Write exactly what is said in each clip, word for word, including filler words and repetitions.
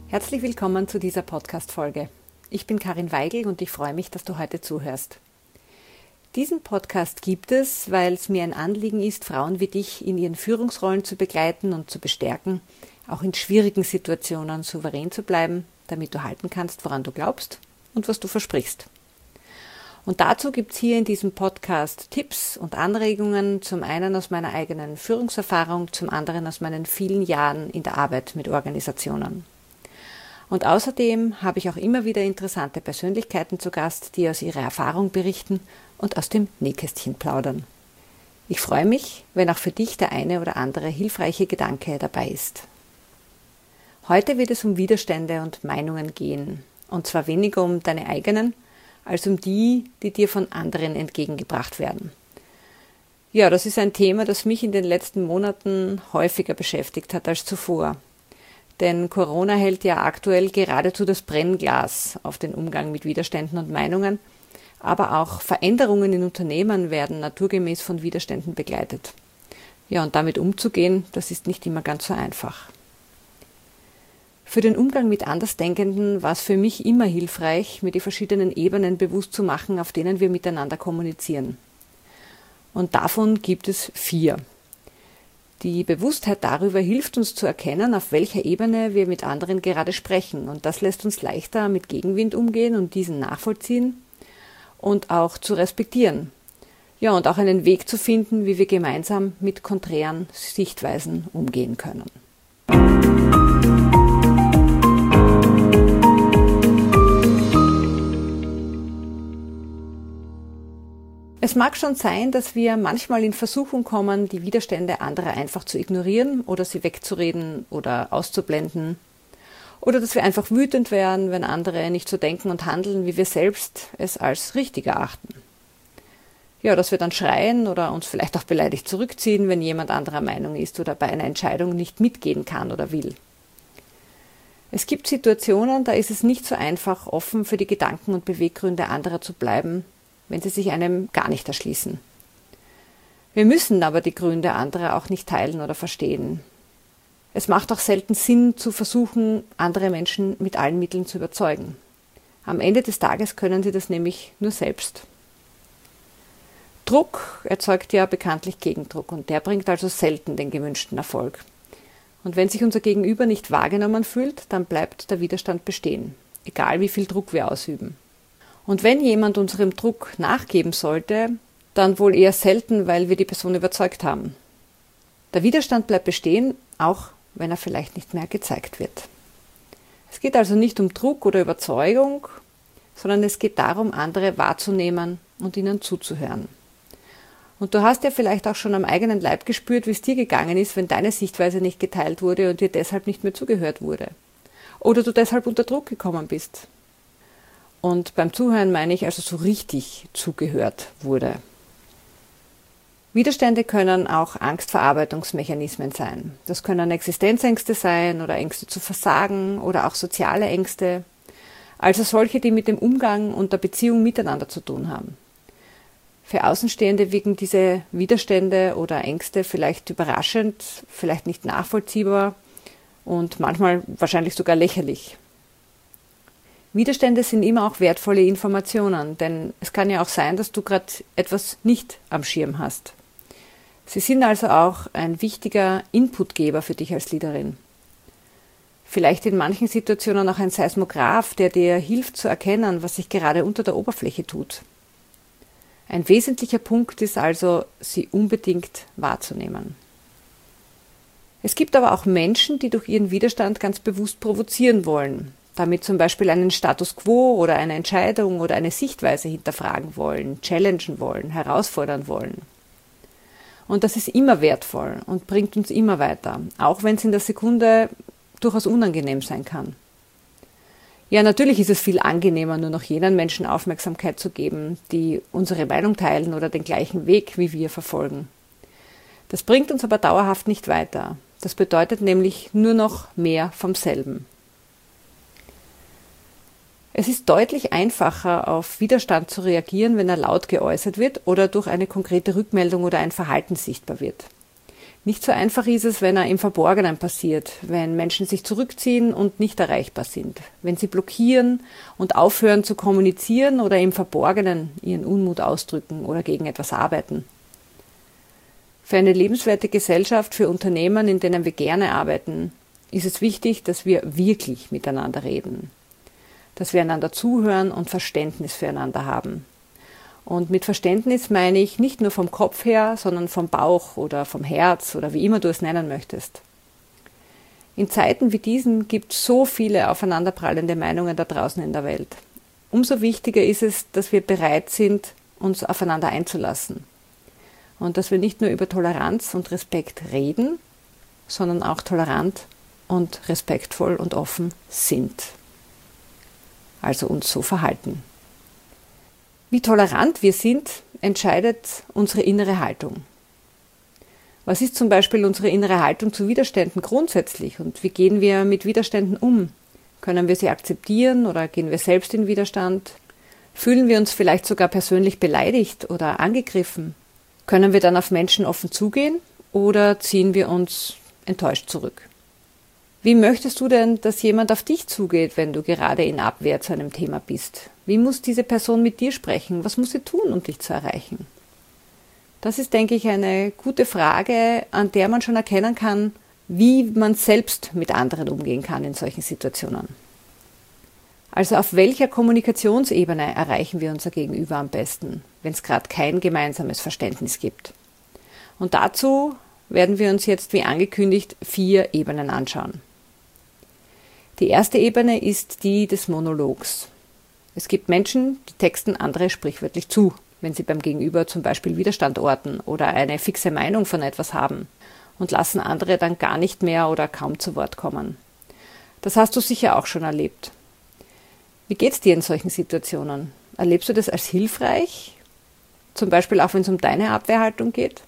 Herzlich willkommen zu dieser Podcast-Folge. Ich bin Karin Weigel und ich freue mich, dass du heute zuhörst. Diesen Podcast gibt es, weil es mir ein Anliegen ist, Frauen wie dich in ihren Führungsrollen zu begleiten und zu bestärken, auch in schwierigen Situationen souverän zu bleiben, damit du halten kannst, woran du glaubst und was du versprichst. Und dazu gibt es hier in diesem Podcast Tipps und Anregungen, zum einen aus meiner eigenen Führungserfahrung, zum anderen aus meinen vielen Jahren in der Arbeit mit Organisationen. Und außerdem habe ich auch immer wieder interessante Persönlichkeiten zu Gast, die aus ihrer Erfahrung berichten und aus dem Nähkästchen plaudern. Ich freue mich, wenn auch für dich der eine oder andere hilfreiche Gedanke dabei ist. Heute wird es um Widerstände und Meinungen gehen, und zwar weniger um deine eigenen, als um die, die dir von anderen entgegengebracht werden. Ja, das ist ein Thema, das mich in den letzten Monaten häufiger beschäftigt hat als zuvor. Denn Corona hält ja aktuell geradezu das Brennglas auf den Umgang mit Widerständen und Meinungen, aber auch Veränderungen in Unternehmen werden naturgemäß von Widerständen begleitet. Ja, und damit umzugehen, das ist nicht immer ganz so einfach. Für den Umgang mit Andersdenkenden war es für mich immer hilfreich, mir die verschiedenen Ebenen bewusst zu machen, auf denen wir miteinander kommunizieren. Und davon gibt es vier. Die Bewusstheit darüber hilft uns zu erkennen, auf welcher Ebene wir mit anderen gerade sprechen. Und das lässt uns leichter mit Gegenwind umgehen und diesen nachvollziehen und auch zu respektieren. Ja, und auch einen Weg zu finden, wie wir gemeinsam mit konträren Sichtweisen umgehen können. Es mag schon sein, dass wir manchmal in Versuchung kommen, die Widerstände anderer einfach zu ignorieren oder sie wegzureden oder auszublenden. Oder dass wir einfach wütend werden, wenn andere nicht so denken und handeln, wie wir selbst es als richtig erachten. Ja, dass wir dann schreien oder uns vielleicht auch beleidigt zurückziehen, wenn jemand anderer Meinung ist oder bei einer Entscheidung nicht mitgehen kann oder will. Es gibt Situationen, da ist es nicht so einfach, offen für die Gedanken und Beweggründe anderer zu bleiben, wenn sie sich einem gar nicht erschließen. Wir müssen aber die Gründe anderer auch nicht teilen oder verstehen. Es macht auch selten Sinn, zu versuchen, andere Menschen mit allen Mitteln zu überzeugen. Am Ende des Tages können sie das nämlich nur selbst. Druck erzeugt ja bekanntlich Gegendruck und der bringt also selten den gewünschten Erfolg. Und wenn sich unser Gegenüber nicht wahrgenommen fühlt, dann bleibt der Widerstand bestehen, egal wie viel Druck wir ausüben. Und wenn jemand unserem Druck nachgeben sollte, dann wohl eher selten, weil wir die Person überzeugt haben. Der Widerstand bleibt bestehen, auch wenn er vielleicht nicht mehr gezeigt wird. Es geht also nicht um Druck oder Überzeugung, sondern es geht darum, andere wahrzunehmen und ihnen zuzuhören. Und du hast ja vielleicht auch schon am eigenen Leib gespürt, wie es dir gegangen ist, wenn deine Sichtweise nicht geteilt wurde und dir deshalb nicht mehr zugehört wurde. Oder du deshalb unter Druck gekommen bist. Und beim Zuhören meine ich also so richtig zugehört wurde. Widerstände können auch Angstverarbeitungsmechanismen sein. Das können Existenzängste sein oder Ängste zu versagen oder auch soziale Ängste. Also solche, die mit dem Umgang und der Beziehung miteinander zu tun haben. Für Außenstehende wirken diese Widerstände oder Ängste vielleicht überraschend, vielleicht nicht nachvollziehbar und manchmal wahrscheinlich sogar lächerlich. Widerstände sind immer auch wertvolle Informationen, denn es kann ja auch sein, dass du gerade etwas nicht am Schirm hast. Sie sind also auch ein wichtiger Inputgeber für dich als Leaderin. Vielleicht in manchen Situationen auch ein Seismograph, der dir hilft zu erkennen, was sich gerade unter der Oberfläche tut. Ein wesentlicher Punkt ist also, sie unbedingt wahrzunehmen. Es gibt aber auch Menschen, die durch ihren Widerstand ganz bewusst provozieren wollen, damit zum Beispiel einen Status quo oder eine Entscheidung oder eine Sichtweise hinterfragen wollen, challengen wollen, herausfordern wollen. Und das ist immer wertvoll und bringt uns immer weiter, auch wenn es in der Sekunde durchaus unangenehm sein kann. Ja, natürlich ist es viel angenehmer, nur noch jenen Menschen Aufmerksamkeit zu geben, die unsere Meinung teilen oder den gleichen Weg wie wir verfolgen. Das bringt uns aber dauerhaft nicht weiter. Das bedeutet nämlich nur noch mehr vom selben. Es ist deutlich einfacher, auf Widerstand zu reagieren, wenn er laut geäußert wird oder durch eine konkrete Rückmeldung oder ein Verhalten sichtbar wird. Nicht so einfach ist es, wenn er im Verborgenen passiert, wenn Menschen sich zurückziehen und nicht erreichbar sind, wenn sie blockieren und aufhören zu kommunizieren oder im Verborgenen ihren Unmut ausdrücken oder gegen etwas arbeiten. Für eine lebenswerte Gesellschaft, für Unternehmen, in denen wir gerne arbeiten, ist es wichtig, dass wir wirklich miteinander reden, dass wir einander zuhören und Verständnis füreinander haben. Und mit Verständnis meine ich nicht nur vom Kopf her, sondern vom Bauch oder vom Herz oder wie immer du es nennen möchtest. In Zeiten wie diesen gibt es so viele aufeinanderprallende Meinungen da draußen in der Welt. Umso wichtiger ist es, dass wir bereit sind, uns aufeinander einzulassen. Und dass wir nicht nur über Toleranz und Respekt reden, sondern auch tolerant und respektvoll und offen sind. Also uns so verhalten. Wie tolerant wir sind, entscheidet unsere innere Haltung. Was ist zum Beispiel unsere innere Haltung zu Widerständen grundsätzlich und wie gehen wir mit Widerständen um? Können wir sie akzeptieren oder gehen wir selbst in Widerstand? Fühlen wir uns vielleicht sogar persönlich beleidigt oder angegriffen? Können wir dann auf Menschen offen zugehen oder ziehen wir uns enttäuscht zurück? Wie möchtest du denn, dass jemand auf dich zugeht, wenn du gerade in Abwehr zu einem Thema bist? Wie muss diese Person mit dir sprechen? Was muss sie tun, um dich zu erreichen? Das ist, denke ich, eine gute Frage, an der man schon erkennen kann, wie man selbst mit anderen umgehen kann in solchen Situationen. Also auf welcher Kommunikationsebene erreichen wir unser Gegenüber am besten, wenn es gerade kein gemeinsames Verständnis gibt? Und dazu werden wir uns jetzt, wie angekündigt, vier Ebenen anschauen. Die erste Ebene ist die des Monologs. Es gibt Menschen, die texten andere sprichwörtlich zu, wenn sie beim Gegenüber zum Beispiel Widerstand orten oder eine fixe Meinung von etwas haben und lassen andere dann gar nicht mehr oder kaum zu Wort kommen. Das hast du sicher auch schon erlebt. Wie geht's dir in solchen Situationen? Erlebst du das als hilfreich? Zum Beispiel auch, wenn es um deine Abwehrhaltung geht?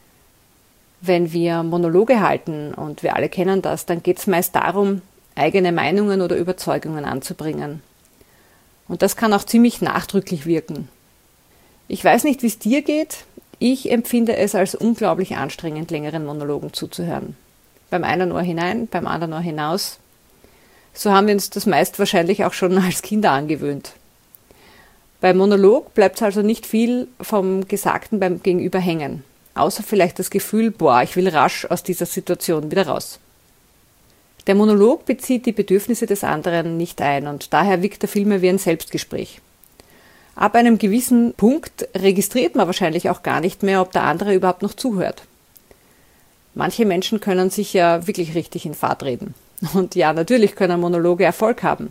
Wenn wir Monologe halten, und wir alle kennen das, dann geht es meist darum, eigene Meinungen oder Überzeugungen anzubringen. Und das kann auch ziemlich nachdrücklich wirken. Ich weiß nicht, wie es dir geht. Ich empfinde es als unglaublich anstrengend, längeren Monologen zuzuhören. Beim einen Ohr hinein, beim anderen Ohr hinaus. So haben wir uns das meist wahrscheinlich auch schon als Kinder angewöhnt. Beim Monolog bleibt es also nicht viel vom Gesagten beim Gegenüber hängen. Außer vielleicht das Gefühl, boah, ich will rasch aus dieser Situation wieder raus. Der Monolog bezieht die Bedürfnisse des anderen nicht ein und daher wirkt er vielmehr wie ein Selbstgespräch. Ab einem gewissen Punkt registriert man wahrscheinlich auch gar nicht mehr, ob der andere überhaupt noch zuhört. Manche Menschen können sich ja wirklich richtig in Fahrt reden. Und ja, natürlich können Monologe Erfolg haben.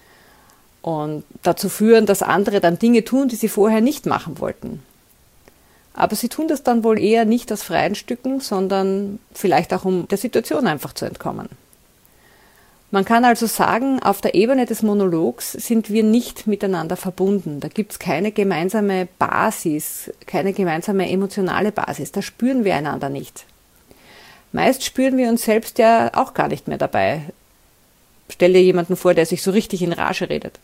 Und dazu führen, dass andere dann Dinge tun, die sie vorher nicht machen wollten. Aber sie tun das dann wohl eher nicht aus freien Stücken, sondern vielleicht auch, um der Situation einfach zu entkommen. Man kann also sagen, auf der Ebene des Monologs sind wir nicht miteinander verbunden. Da gibt es keine gemeinsame Basis, keine gemeinsame emotionale Basis. Da spüren wir einander nicht. Meist spüren wir uns selbst ja auch gar nicht mehr dabei. Stell dir jemanden vor, der sich so richtig in Rage redet.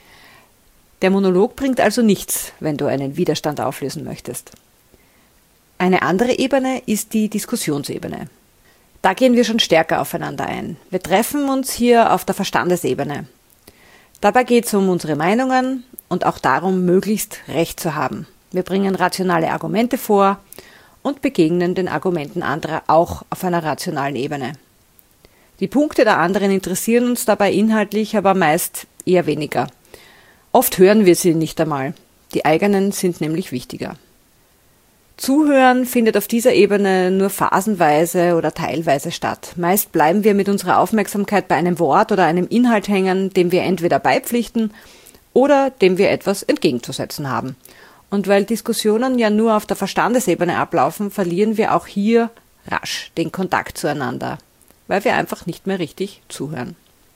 Der Monolog bringt also nichts, wenn du einen Widerstand auflösen möchtest. Eine andere Ebene ist die Diskussionsebene. Da gehen wir schon stärker aufeinander ein. Wir treffen uns hier auf der Verstandesebene. Dabei geht es um unsere Meinungen und auch darum, möglichst Recht zu haben. Wir bringen rationale Argumente vor und begegnen den Argumenten anderer auch auf einer rationalen Ebene. Die Punkte der anderen interessieren uns dabei inhaltlich, aber meist eher weniger. Oft hören wir sie nicht einmal. Die eigenen sind nämlich wichtiger. Zuhören findet auf dieser Ebene nur phasenweise oder teilweise statt. Meist bleiben wir mit unserer Aufmerksamkeit bei einem Wort oder einem Inhalt hängen, dem wir entweder beipflichten oder dem wir etwas entgegenzusetzen haben. Und weil Diskussionen ja nur auf der Verstandesebene ablaufen, verlieren wir auch hier rasch den Kontakt zueinander, weil wir einfach nicht mehr richtig zuhören.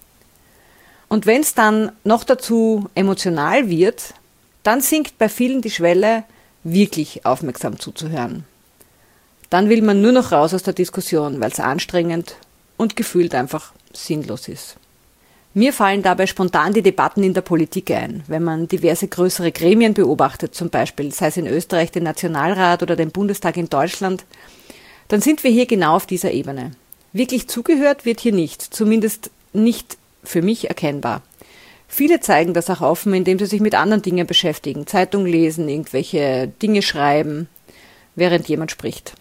Und wenn es dann noch dazu emotional wird, dann sinkt bei vielen die Schwelle, wirklich aufmerksam zuzuhören. Dann will man nur noch raus aus der Diskussion, weil es anstrengend und gefühlt einfach sinnlos ist. Mir fallen dabei spontan die Debatten in der Politik ein, wenn man diverse größere Gremien beobachtet, zum Beispiel, sei es in Österreich den Nationalrat oder den Bundestag in Deutschland, dann sind wir hier genau auf dieser Ebene. Wirklich zugehört wird hier nicht, zumindest nicht für mich erkennbar. Viele zeigen das auch offen, indem sie sich mit anderen Dingen beschäftigen, Zeitung lesen, irgendwelche Dinge schreiben, während jemand spricht.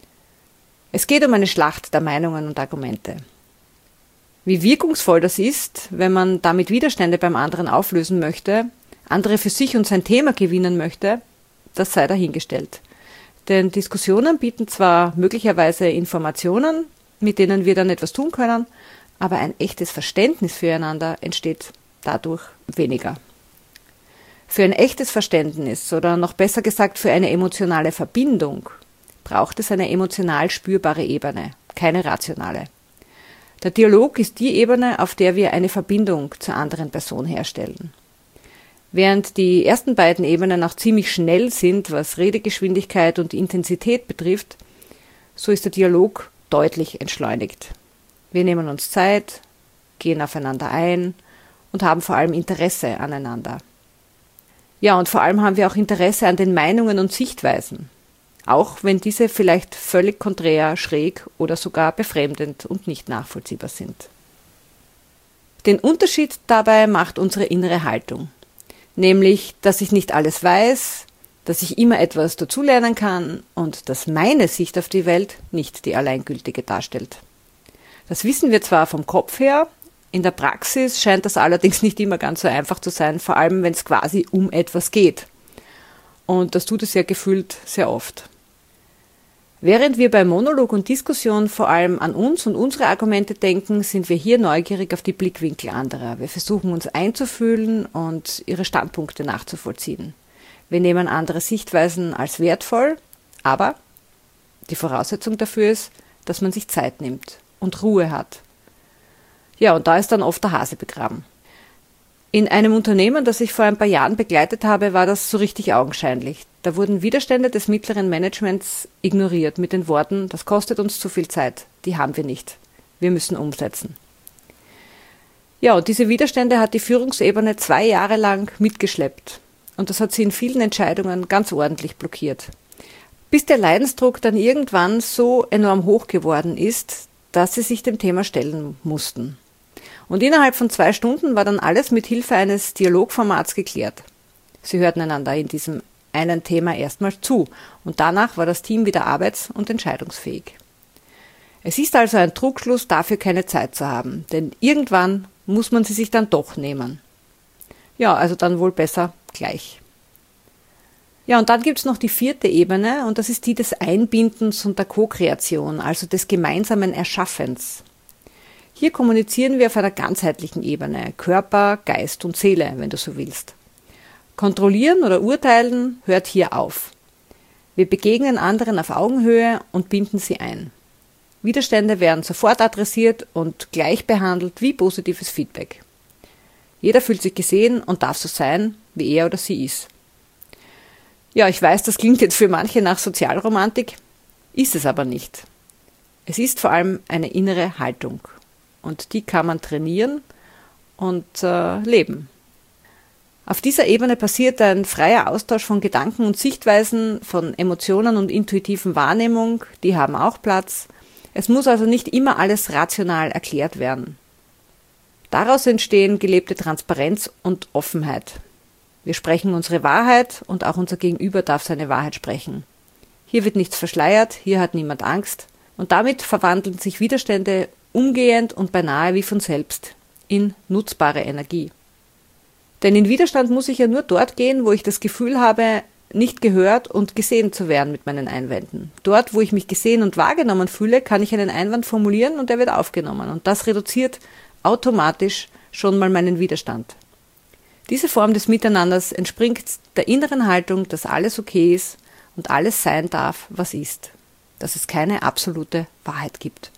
Es geht um eine Schlacht der Meinungen und Argumente. Wie wirkungsvoll das ist, wenn man damit Widerstände beim anderen auflösen möchte, andere für sich und sein Thema gewinnen möchte, das sei dahingestellt. Denn Diskussionen bieten zwar möglicherweise Informationen, mit denen wir dann etwas tun können, aber ein echtes Verständnis füreinander entsteht dadurch weniger. Für ein echtes Verständnis oder noch besser gesagt für eine emotionale Verbindung braucht es eine emotional spürbare Ebene, keine rationale. Der Dialog ist die Ebene, auf der wir eine Verbindung zur anderen Person herstellen. Während die ersten beiden Ebenen auch ziemlich schnell sind, was Redegeschwindigkeit und Intensität betrifft, so ist der Dialog deutlich entschleunigt. Wir nehmen uns Zeit, gehen aufeinander ein und haben vor allem Interesse aneinander. Ja, und vor allem haben wir auch Interesse an den Meinungen und Sichtweisen, auch wenn diese vielleicht völlig konträr, schräg oder sogar befremdend und nicht nachvollziehbar sind. Den Unterschied dabei macht unsere innere Haltung, nämlich, dass ich nicht alles weiß, dass ich immer etwas dazulernen kann und dass meine Sicht auf die Welt nicht die alleingültige darstellt. Das wissen wir zwar vom Kopf her, in der Praxis scheint das allerdings nicht immer ganz so einfach zu sein, vor allem wenn es quasi um etwas geht. Und das tut es ja gefühlt sehr oft. Während wir bei Monolog und Diskussion vor allem an uns und unsere Argumente denken, sind wir hier neugierig auf die Blickwinkel anderer. Wir versuchen uns einzufühlen und ihre Standpunkte nachzuvollziehen. Wir nehmen andere Sichtweisen als wertvoll, aber die Voraussetzung dafür ist, dass man sich Zeit nimmt und Ruhe hat. Ja, und da ist dann oft der Hase begraben. In einem Unternehmen, das ich vor ein paar Jahren begleitet habe, war das so richtig augenscheinlich. Da wurden Widerstände des mittleren Managements ignoriert mit den Worten, das kostet uns zu viel Zeit, die haben wir nicht. Wir müssen umsetzen. Ja, und diese Widerstände hat die Führungsebene zwei Jahre lang mitgeschleppt. Und das hat sie in vielen Entscheidungen ganz ordentlich blockiert. Bis der Leidensdruck dann irgendwann so enorm hoch geworden ist, dass sie sich dem Thema stellen mussten. Und innerhalb von zwei Stunden war dann alles mit Hilfe eines Dialogformats geklärt. Sie hörten einander in diesem einen Thema erstmal zu und danach war das Team wieder arbeits- und entscheidungsfähig. Es ist also ein Trugschluss, dafür keine Zeit zu haben, denn irgendwann muss man sie sich dann doch nehmen. Ja, also dann wohl besser gleich. Ja, und dann gibt's noch die vierte Ebene und das ist die des Einbindens und der Co-Kreation, also des gemeinsamen Erschaffens. Hier kommunizieren wir auf einer ganzheitlichen Ebene, Körper, Geist und Seele, wenn du so willst. Kontrollieren oder urteilen hört hier auf. Wir begegnen anderen auf Augenhöhe und binden sie ein. Widerstände werden sofort adressiert und gleich behandelt wie positives Feedback. Jeder fühlt sich gesehen und darf so sein, wie er oder sie ist. Ja, ich weiß, das klingt jetzt für manche nach Sozialromantik, ist es aber nicht. Es ist vor allem eine innere Haltung. Und die kann man trainieren und äh, leben. Auf dieser Ebene passiert ein freier Austausch von Gedanken und Sichtweisen, von Emotionen und intuitiven Wahrnehmung, die haben auch Platz. Es muss also nicht immer alles rational erklärt werden. Daraus entstehen gelebte Transparenz und Offenheit. Wir sprechen unsere Wahrheit und auch unser Gegenüber darf seine Wahrheit sprechen. Hier wird nichts verschleiert, hier hat niemand Angst und damit verwandeln sich Widerstände umgehend und beinahe wie von selbst in nutzbare Energie. Denn in Widerstand muss ich ja nur dort gehen, wo ich das Gefühl habe, nicht gehört und gesehen zu werden mit meinen Einwänden. Dort, wo ich mich gesehen und wahrgenommen fühle, kann ich einen Einwand formulieren und er wird aufgenommen. Und das reduziert automatisch schon mal meinen Widerstand. Diese Form des Miteinanders entspringt der inneren Haltung, dass alles okay ist und alles sein darf, was ist. Dass es keine absolute Wahrheit gibt.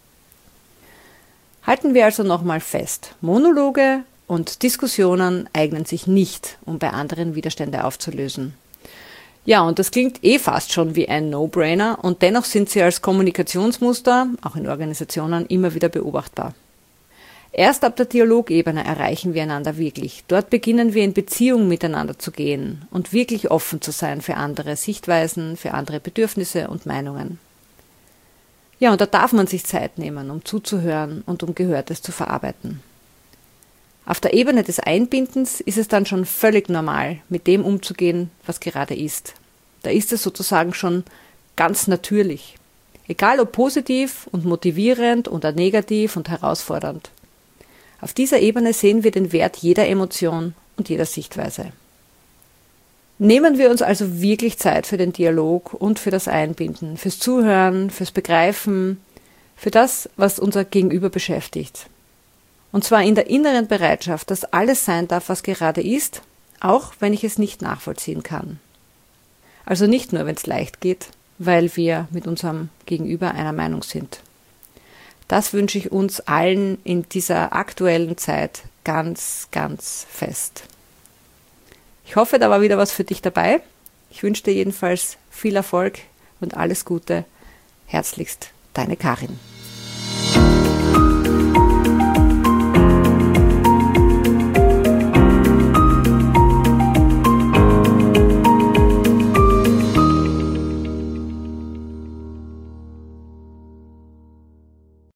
Halten wir also nochmal fest. Monologe und Diskussionen eignen sich nicht, um bei anderen Widerstände aufzulösen. Ja, und das klingt eh fast schon wie ein No-Brainer und dennoch sind sie als Kommunikationsmuster, auch in Organisationen, immer wieder beobachtbar. Erst ab der Dialogebene erreichen wir einander wirklich. Dort beginnen wir in Beziehung miteinander zu gehen und wirklich offen zu sein für andere Sichtweisen, für andere Bedürfnisse und Meinungen. Ja, und da darf man sich Zeit nehmen, um zuzuhören und um Gehörtes zu verarbeiten. Auf der Ebene des Einbindens ist es dann schon völlig normal, mit dem umzugehen, was gerade ist. Da ist es sozusagen schon ganz natürlich. Egal ob positiv und motivierend oder negativ und herausfordernd. Auf dieser Ebene sehen wir den Wert jeder Emotion und jeder Sichtweise. Nehmen wir uns also wirklich Zeit für den Dialog und für das Einbinden, fürs Zuhören, fürs Begreifen, für das, was unser Gegenüber beschäftigt. Und zwar in der inneren Bereitschaft, dass alles sein darf, was gerade ist, auch wenn ich es nicht nachvollziehen kann. Also nicht nur, wenn es leicht geht, weil wir mit unserem Gegenüber einer Meinung sind. Das wünsche ich uns allen in dieser aktuellen Zeit ganz, ganz fest. Ich hoffe, da war wieder was für dich dabei. Ich wünsche dir jedenfalls viel Erfolg und alles Gute. Herzlichst, deine Karin.